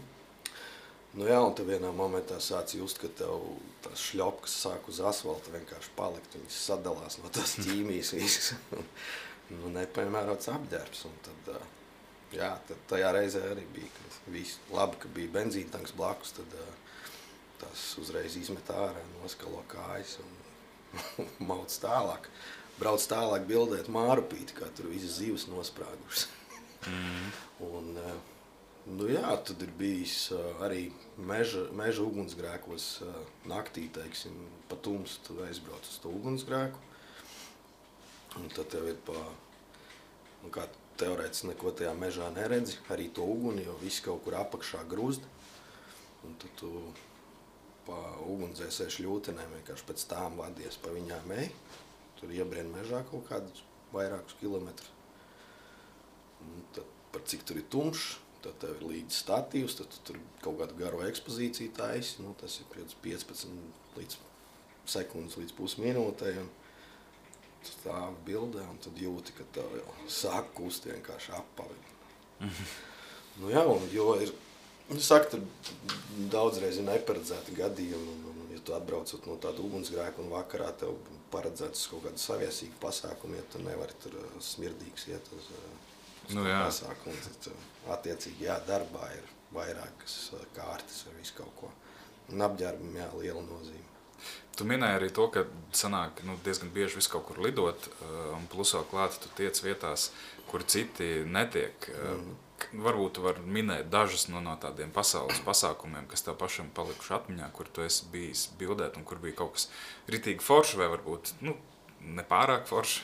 Un tad vienā momentā sāc just, ka tev tās šļopkas sāk uz asfalta vienkārši palikt, viņas sadalās no tās ķīmijas visas. Nepiemērots apģērbs, un tad, tad tajā reizē arī bija labi, ka bija benzīntanks blakus, tad tās uzreiz izmet ārā, noskalo kājas, un mauc tālāk. Brauc tālāk bildēt Mārupīti, kā tur visas zivs nosprāgušas. Un, nu jā, tad ir bijis arī meža ugunsgrēkos naktī, teiksim, pa tumsu tu aizbrauc uz to ugunsgrēku. Un tad tev ir kā teorētiski neko tajā mežā neredzi, arī to uguni, jo viss kaut kur apakšā grūst. Un tad tu pa ugunsdzēsēju ļūtenēm vienkārši pēc tām vadies, pa viņām ej. Tur iebrien mežā kaut kādus vairākus kilometrus. Un tad, par cik tur ir tumšs, tad tev ir līdz statīvs, tad tu tur kaut kādu garo ekspozīciju taisi. Nu, tas ir 15 līdz sekundes līdz pusminūtei. Un tu stāvi bildē, un tad jūti, ka tev jau sāk kust vienkārši apavi. Nu jā, un jo ir, saka, tur daudzreiz ir neparedzēti gadījumi, un ja tu atbraucot no tāda ugunsgrēka un vakarā tev paredzēts kaut kādu saviesīgu pasākumu, ja tu nevari tur smirdīgs iet uz pasākumu, tad attiecīgi jā, darbā ir vairākas kārtas vai visu kaut ko. Un apģērbam, jā, liela nozīme. Tu minēji arī to, ka sanāk diezgan bieži visu kaut kur lidot, un plusā klāt tu tiec vietās, kur citi netiek. Varbūt tu vari minēt dažus no tādiem pasaules pasākumiem, kas tev pašam palikuši atmiņā, kur tu esi bijis bildēt un kur bija kaut kas ritīgi forši vai varbūt nepārāk forši?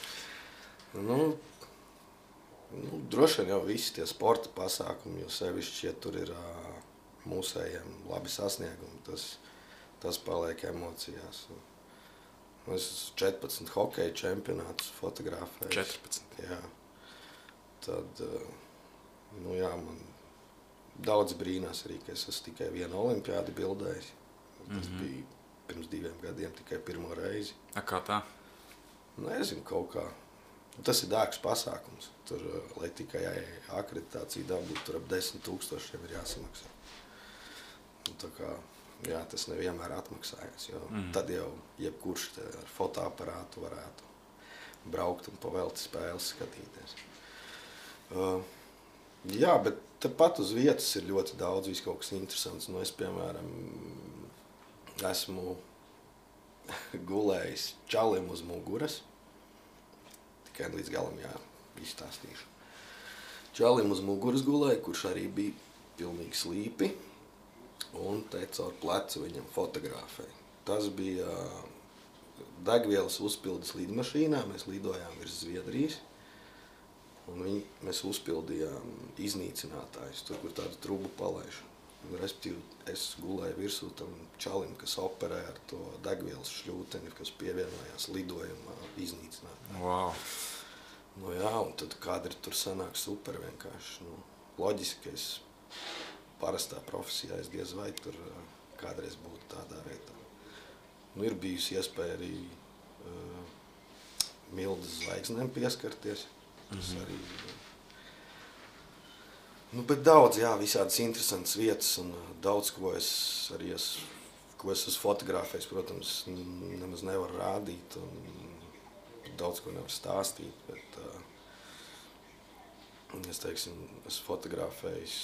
Droši vien jau visi tie sporta pasākumi, jo sevišķi, ja tur ir mūsējiem labi sasniegumi, tas paliek emocijās. Es 14 hokeja čempionātus fotografēju. 14? Jā. Tad, jā, man daudz brīnās arī, ka es esmu tikai vienu olimpiādu bildējis. Tas bija pirms 2 gadiem tikai pirmo reizi. Kā tā? Nezinu, kaut kā. Tas ir dārgs pasākums. Tur, lai tikai akreditāciju dabūtu, tur ap 10 000 ir jāsamaksā. Un tā kā, jā, tas nevienmēr atmaksājas, jo tad jau jebkurš ar fotoaparātu varētu braukt un pavelti spēles skatīties. Jā, bet tepat uz vietas ir ļoti daudz viss kaut kas interesants. Es, piemēram, esmu gulējis čalim uz muguras. Tikai līdz galam izstāstīšu. Čalim uz muguras gulēja, kurš arī bija pilnīgi slīpi. Un te caur plecu viņam fotografēja. Tas bija degvielas uzpildes lidmašīnā. Mēs lidojām virs Zviedrijas. Un mēs uzpildījām iznīcinātājus, tur, kur tādu trubu palaišu. Respektīvi, es gulēju virsū tam čalim, kas operē ar to degvielas šļūteni, kas pievienojās lidojumā iznīcinātājiem. Wow. Jā, un tad kadri tur sanāk super vienkārši. Loģiski, ka es parastā profesijā es diez vai tur kādreiz būtu tādā vietā. Ir bijusi iespēja arī mildas zvaigznēm pieskarties. Tas arī, bet daudz, jā, visādas interesantas vietas un daudz, ko es esmu fotografējis, protams, nemaz nevaru rādīt un daudz, ko nevaru stāstīt, bet es teiksim, esmu fotografējis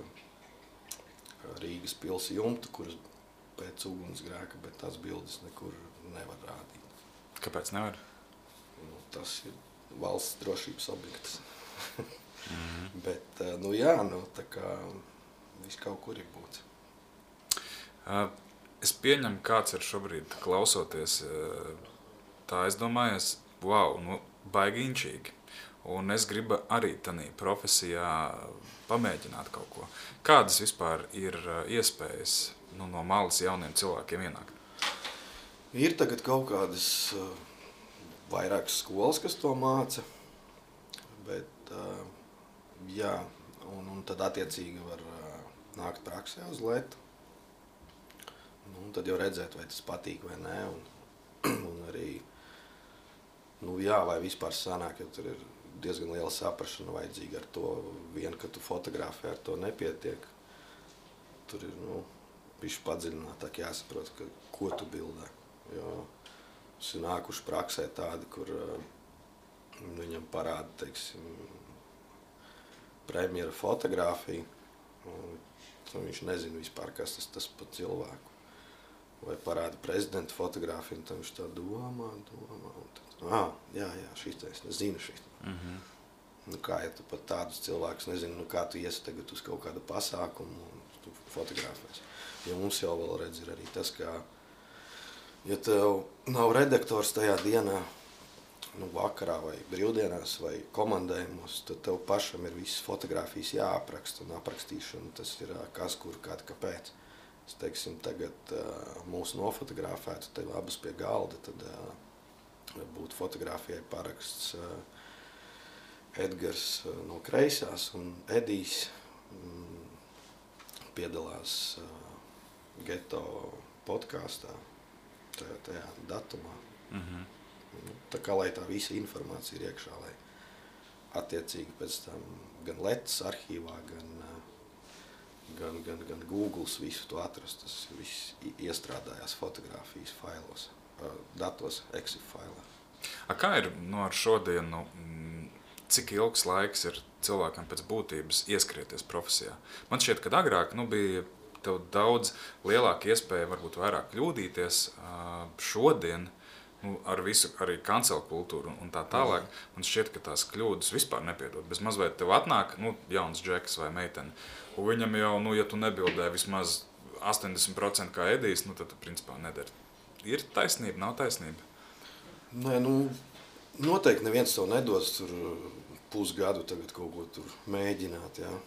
Rīgas pils jumtu, kuras pēc ugunsgrēka, bet tās bildes nekur nevar rādīt. Kāpēc nevar? Tas ir valsts drošības objekts. Bet, jā, tā kā viss kaut kur ir būts. Es pieņemu, kāds ir šobrīd klausoties, tā aizdomājies, wow, baigi inčīgi. Un es gribu arī tanī profesijā pamēģināt kaut ko. Kādas vispār ir iespējas no malas jauniem cilvēkiem ienākt? Ir tagad kaut kādas vairākas skolas, kas to māca, bet jā, un tad attiecīgi var nākt praksē uz letu. Un tad jau redzēt, vai tas patīk vai nē, un arī, jā, vai vispār sanāk, jo tur ir diezgan liela saprašana vajadzīga ar to vien, ka tu fotografē, ar to nepietiek. Tur ir, bišķi padziļinātāk jāsaprot, ko tu bildē, jo es ir nākuši praksē tādi, kur viņam parāda, teiksim, premjera fotografiju, un viņš nezina vispār, kas tas par cilvēku. vai parāda prezidenta fotogrāfiju, un tam viņš tā domā, un tad, jā, šitais, es zinu šit. Nu kā, ja tu pat tādus cilvēkus nezinu, nu kā tu iesi tagad uz kaut kādu pasākumu un tu fotografēs. Jo mums jau vēl redz ir arī tas, ka, ja tev nav redaktors tajā dienā, nu vakarā vai brīvdienās vai komandējumos, tad tev pašam ir visas fotogrāfijas jāapraksta un aprakstīšana. Tas ir kas, kur, kāda, kāpēc. Es teiksim, tagad mūsu nofotografētu, tev abas pie galda, tad būtu fotogrāfijai paraksts Edgars no kreisās un Edijs piedalās Geto podkāstā tajā datumā. Tā kā lai tā visa informācija ir iekšā, lai attiecīgi pēc tam gan Letas arhīvā, gan Googles visu to atrast. Tas viss iestrādājās fotogrāfijas failos, datos, EXIF failā. Kā ir ar šodienu? Cik ilgs laiks ir cilvēkam pēc būtības ieskrieties profesijā? Man šķiet, ka agrāk bija tev daudz lielāka iespēja varbūt vairāk kļūdīties. Šodien ar visu arī cancel kultūru un tā tālāk, man šķiet, ka tās kļūdas vispār nepiedod. Bez mazliet tev atnāk jauns džeks vai meitene, un viņam jau, ja tu nebildē vismaz 80% kā Edijs, tad tu principā nedari. Ir taisnība, nav taisnība? Nē, noteikti neviens tev nedos tur pusgadu tagad kaut ko tur mēģināt, jā.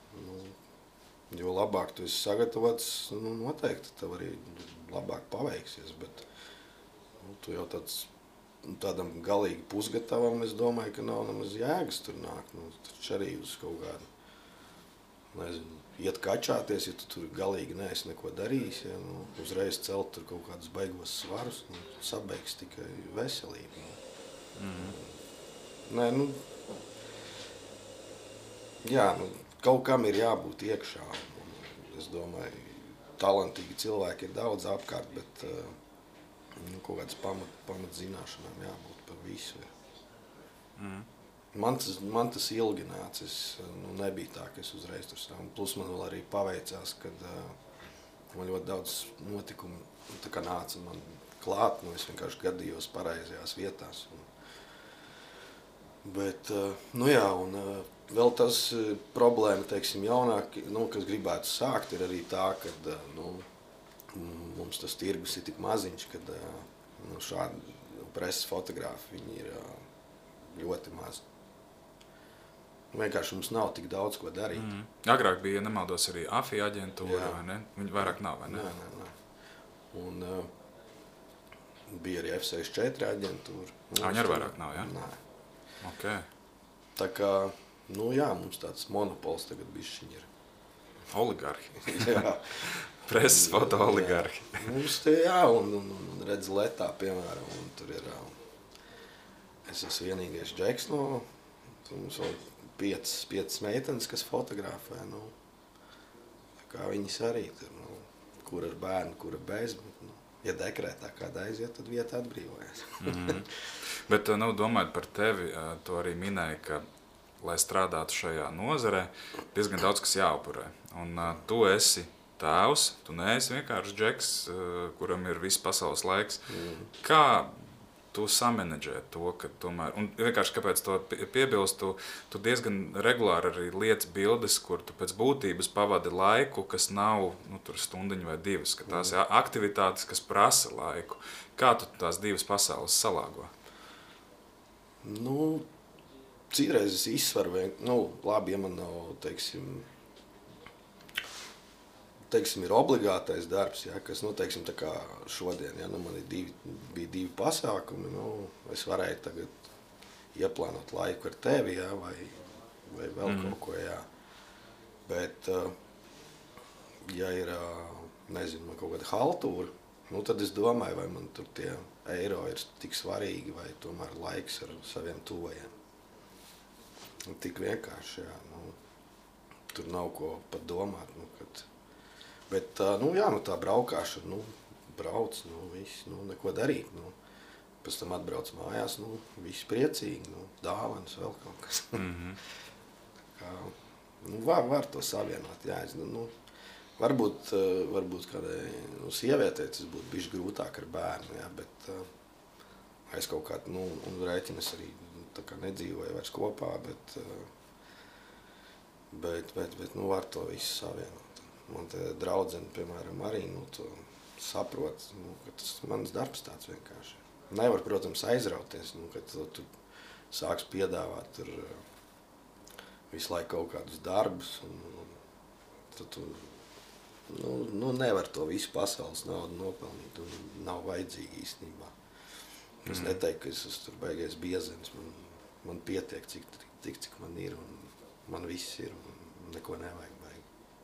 Jo labāk tu esi sagatavots, noteikti tev arī labāk paveiksies, bet tu jau tādam galīgi pusgatavam, es domāju, ka nav nemaz jēgas tur nākt. Taču arī uz kaut kādu, nezinu, iet kačāties, ja tu tur galīgi neesi neko darījis, ja, uzreiz celt tur kaut kādus baigos svarus, sabeigs tikai veselību. Nē, jā, kaut kam ir jābūt iekšā. Es domāju, talantīgi cilvēki ir daudz apkārt, bet kaut kādas pamatzināšanām jābūt par visu. Man tas ilgi nācis, nebija tā, ka es uzreiz tur stāvu. Plus man vēl arī paveicās, kad man ļoti daudz notikumu tā kā nāca man klāt, es vienkārši gadījos pareizajās vietās. Bet, jā, un vēl tas problēma, teiksim, jaunāki, kas gribētu sākt, ir arī tā, ka, mums tas tirgus ir tik maziņš, kad šādi preses fotogrāfi, viņi ir ļoti maz. Vienkārši mums nav tik daudz, ko darīt. Agrāk bija, nemaldos, arī AFI aģentūra, vai ne? Viņi vairāk nav, vai ne? Nē. Un bija arī F64 aģentūra. Viņi arī vairāk nav, jā? Nē. Okay. Tā kā, jā, mums tāds monopols tagad bišķiņ ir. Oligarhi. Jā. Preses foto oligarhi. Mums te, jā, un redz Letā, piemēram, un tur ir, es esmu vienīgais džeks mums vēl 5 meitenes, kas fotografē, tā kā viņas arī tur, kur ar bērnu, kur ar bez, ja dekrētā kāda aiziet, tad vieta atbrīvojas. Bet, domājot par tevi, tu arī minēji, ka, lai strādātu šajā nozarē, diezgan daudz kas jāupurē. Un tu esi tēvs, tu neesi vienkārši džeks, kuram ir viss pasaules laiks. Kā tu samanedžē to, ka tomēr, un vienkārši kāpēc to piebilst, tu diezgan regulāri arī liec bildes, kur tu pēc būtības pavadi laiku, kas nav, tur stundiņu vai 2, ka tās ir aktivitātes, kas prasa laiku. Kā tu tās divas pasaules salāgo? Citreiz es izsvaru, labi, ja man nav, teiksim, ir obligātais darbs, ja, kas, teiksim, tā kā šodien, ja, man bija 2 pasākumi, es varēju tagad ieplānot laiku ar tevi, ja, vai vēl kaut ko, jā. Bet, ja ir, nezinu, man kaut kāda haltūra, tad es domāju, vai man tur tie eiro ir tik svarīgi, vai tomēr laiks ar saviem tuvajiem. Tik vienkārši, jā, tur nav ko pat domāt, kad... Bet, jā, tā braukāšana, brauc, viss, neko darīt, pēc tam atbrauc mājās, viss priecīgi, dāvanas, vēl kaut kas. Kā, var to savienot, jā, Varbūt kādai sievietei tas būtu bijis grūtāk ar bērnu, jā, bet es kaut kā, un rēķinas arī tā kā nedzīvoju vairs kopā, bet var to visu savienot. Man te draudzene, piemēram, arī, to saprot, ka tas mans darbs tāds vienkārši. Nevar, protams, aizrauties, kad tu sāks piedāvāt tur visu laiku kaut kādus darbus, un tad tu nevar to visu pasaules naudu nopelnīt, un nav vajadzīgi īstenībā. Es neteiktu, ka es esmu tur beigies biezenis, man pietiek, cik man ir, un man viss ir, un neko nevajag baigi.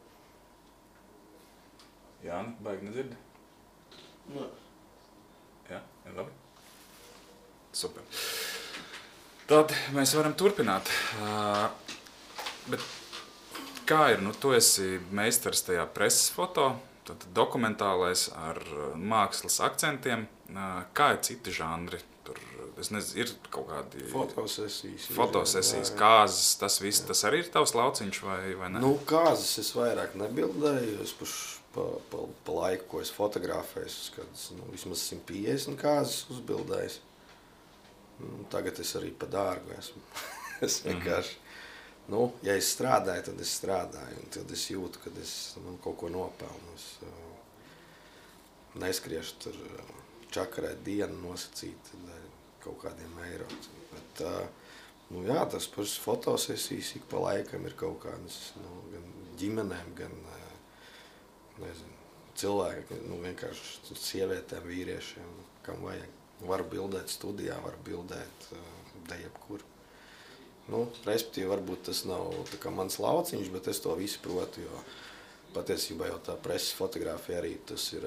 Jāni, baigi nedzirdi? Nē. Jā, ir labi. Super. Tad mēs varam turpināt. Bet kā ir? Tu esi meistars tajā preses foto, tad dokumentālais ar mākslas akcentiem. Kā ir citi žanri? Tur, es nezinu, ir kaut kādi fotosesijas, kāzas, tas viss, tas arī ir tavs lauciņš vai ne? Kāzas es vairāk nebildēju, es pa laiku, ko es fotografēju, kādas vismaz 150 kāzas uzbildējis. Tagad es arī pa dārgu esmu. Es vienkārši, ja es strādāju, tad es strādāju, un tad es jūtu, kad es kaut ko nopelnu. Es neskriešu tur čakarēt dienu nosacīt kaut kādiem eiro. Bet, tas pašas fotosesijas ik pa laikam ir kaut kādas, gan ģimenēm, gan, cilvēki, vienkārši sievietēm, vīriešiem, kam vajag. Varu bildēt studijā, varu bildēt jebkur. Respektīvi, varbūt tas nav tā kā mans lauciņš, bet es to visu protu, jo patiesībā jau tā preses fotografija arī tas ir,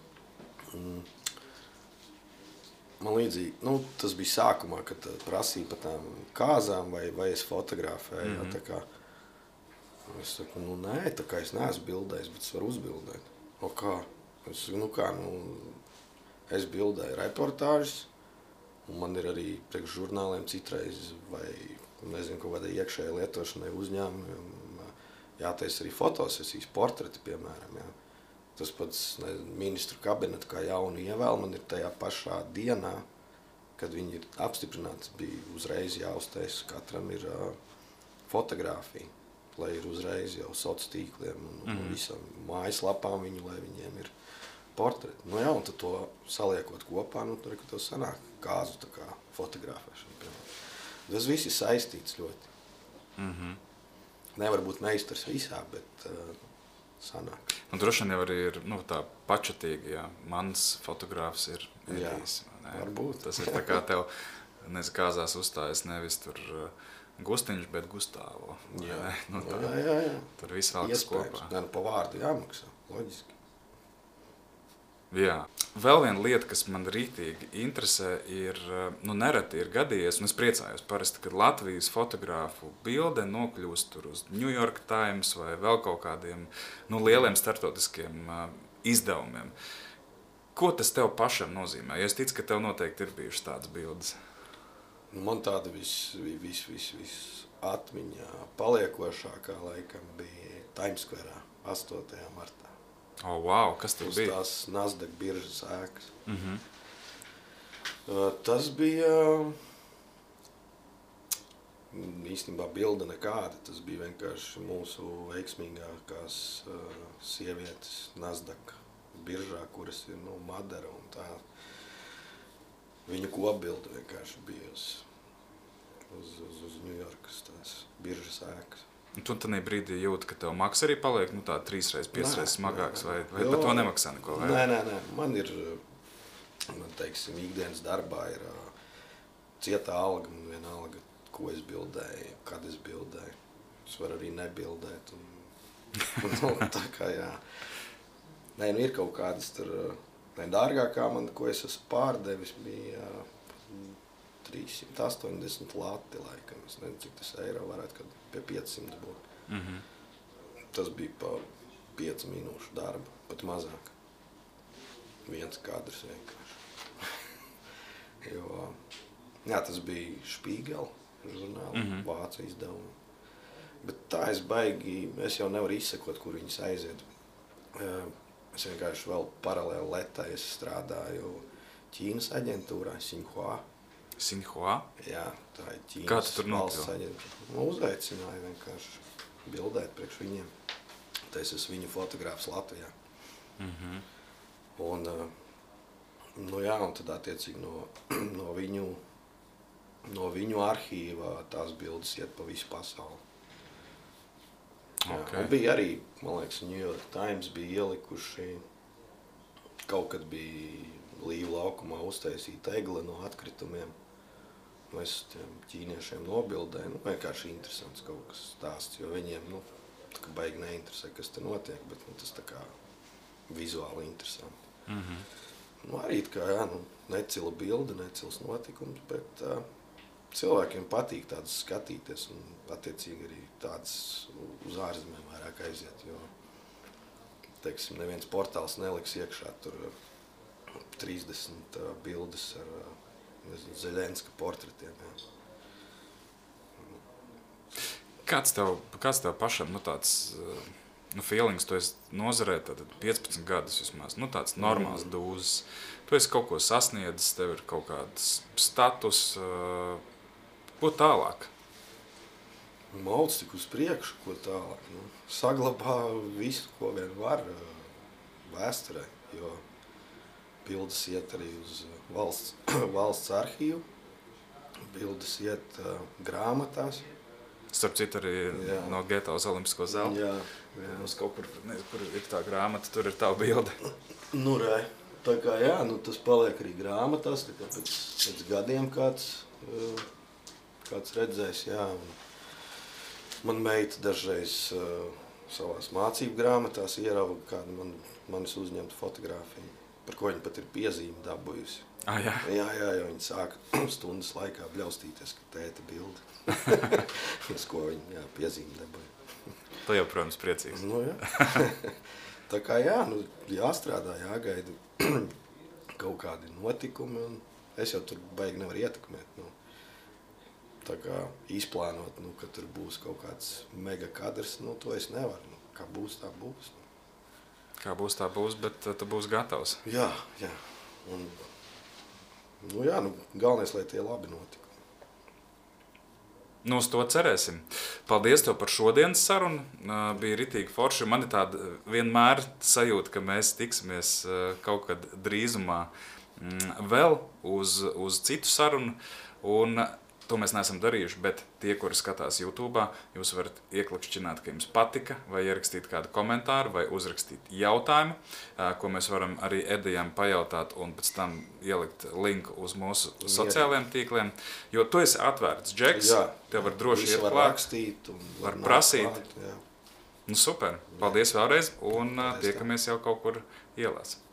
man līdzīgi, tas bija sākumā, kad prasīja par tām kāzām vai es fotografēju, tā kā, es saku, nē, tā kā es neesmu bildējis, bet es varu uzbildēt. Kā? Es saku, es bildēju reportāžas, un man ir arī priekš žurnāliem citreiz vai, nezinu, kaut kādai iekšējai lietošanai uzņēmumiem jātaisa arī fotosesijas, portreti, piemēram. Jā. Tas pats ministru kabinetu kā jaunu ievēl, man ir tajā pašā dienā, kad viņi ir apstiprināti, bija uzreiz jāuztais, katram ir fotografija, lai ir uzreiz jau sociāliem tīkliem un visam mājaslapām viņu, lai viņiem ir portreti. Un tad to saliekot kopā, tur ir, ka tev sanāk kāzu tā kā fotografēšana, piemēram. Tas viss ir saistīts ļoti. Nevar būt meistars visā, bet sanāk. Droši vien jau arī ir tā pačatīgi, ja mans fotogrāfs ir Edijs. Varbūt. Tas ir tā kā tev, kāzās uzstājas nevis tur Gustiņš, bet Gustāvo. Jā. Tur viss valkas kopā. Gan pa vārdu jāmaksā, loģiski. Jā. Vēl viena lieta, kas man rītīgi interesē, ir, nereti ir gadījies, un es priecājos parasti, kad Latvijas fotogrāfu bilde nokļūst tur uz New York Times vai vēl kaut kādiem lieliem startautiskiem izdevumiem. Ko tas tev pašam nozīmē? Jo es ticu, ka tev noteikti ir bijušas tādas bildes. Man tāda viss atmiņā paliekošākā laikam bija Times Square 8. martā. Wow, kas tur bija? Uz tās Nasdaq biržas ēkas. Tas bija īstenībā bilde nekāda. Tas bija vienkārši mūsu veiksmīgākās sievietes Nasdaq biržā, kuras ir Madara un tā. Viņu kopbilde vienkārši bija uz Ņujorkas tās biržas ēkas. Un tu tad brīdī jūti, ka tev maks arī paliek 3 reizes, 5 reizes smagāks, vai par to nemaksā neko? Nē. Man ir, teiksim, ikdienas darbā ir cieta alga, man vienalga, ko es bildēju, kad es bildēju. Es varu arī nebildēt. Tā kā, jā. Nē, ir kaut kādas tur, dārgākā man, ko es esmu pārdevis, bija 380 lati laikam. Es nezinu, cik tas eiro varētu, kad pie 500 būt. Tas bija pa 5 minūšu darba, pat mazāk. Viens kadrs vienkārši. Tas bija Špīgela žurnāla, Vācu izdevuma. Bet tā es jau nevaru izsekot, kur viņas aiziet. Es vienkārši vēl paralēli Letai es strādāju Ķīnas aģentūrā, Xinhua. Xinhua? Jā, tā ir Ķīnas Kā tu tur valsts nokļuvi? aģentūra. Uzaicināju vienkārši bildēt priekš viņiem. Tā es esmu viņu fotogrāfs Latvijā. Un, nu jā, un tad attiecīgi no viņu arhīvā tās bildes iet pa visu pasauli. Jā, un bija arī, man liekas, New York Times bija ielikuši, kaut kad bija Līvu laukumā uztaisīta egle no atkritumiem. Es tiem ķīniešiem nobildēju, vienkārši interesants kaut kas stāsts, jo viņiem, tā kā baigi neinteresē, kas te notiek, bet tas tā kā vizuāli interesanti. Arī tā kā, necila bilde, necils notikums, bet cilvēkiem patīk tādas skatīties un attiecīgi arī tādas uz ārzemēm vairāk aiziet, jo, teiksim, neviens portāls neliks iekšā tur 30 bildes ar, nezinu, Zeļenska portretiem. Jā. Kāds tev pašam, tāds, feelings, tu esi nozarē, tad 15 gadus vismaz, tāds normāls dūzes. Tu esi kaut ko sasniedzis, tev ir kaut kāds status, ko tālāk? Mauc tik uz priekšu, ko tālāk. Saglabā visu, ko vien var vēsturē, jo bildes iet arī uz valsts arhīvu, bildes iet grāmatās. Starp citu arī no Geta uz Olimpisko zeltu. Jā. Mums kaut kur ir tā grāmata, tur ir tā bilde. Tā kā jā, tas paliek arī grāmatās, tā kā pēc gadiem kāds redzēs, jā. Man meita dažreiz savās mācību grāmatās ierauga kādu manis uzņemtu fotogrāfiju, par ko viņa pat ir piezīmi dabūjusi. Jā? Jā, jo viņa sāka stundas laikā bļaustīties, ka tēta bilde. Uz ko viņa piezīmi dabūja. Tu jau, protams, priecīgs. Jā. Tā kā jā, jāstrādā, jāgaida kaut kādi notikumi, un es jau tur baigi nevaru ietekmēt. Tā kā izplānot, ka tur būs kaut kāds mega kadrs, to es nevaru. Kā būs, tā būs. Kā būs, tā būs, bet tu būsi gatavs. Jā. Un, galvenais, lai tie labi notikumi. Uz to cerēsim. Paldies tev par šodienas sarunu. Bija ritīgi forši. Man ir tāda vienmēr sajūta, ka mēs tiksimies kaut kad drīzumā vēl uz citu sarunu. Un to mēs neesam darījuši, bet tie, kuri skatās YouTube'ā, jūs varat ieklikšķināt, ka jums patika, vai ierakstīt kādu komentāru, vai uzrakstīt jautājumu, ko mēs varam arī Edijam pajautāt un pēc tam ielikt linku uz mūsu sociālajiem tīkliem. Jo tu esi atvērts, Džeks, tev var droši iet var klāt, rakstīt un var prasīt. Klāt, jā. Super, paldies vēlreiz un tiekamies jau kaut kur ielās.